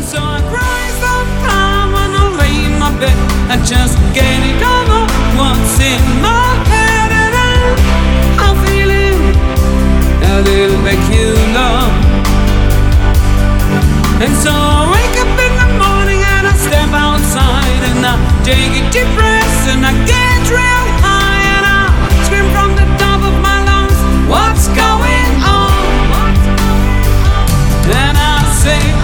So I cry sometime when I lay in my bed. I just get it over what's in my head, and I'm feeling a little peculiar. And so I wake up in the morning and I step outside and I take a deep breath and I get real high and I scream from the top of my lungs, what's going on? And I say,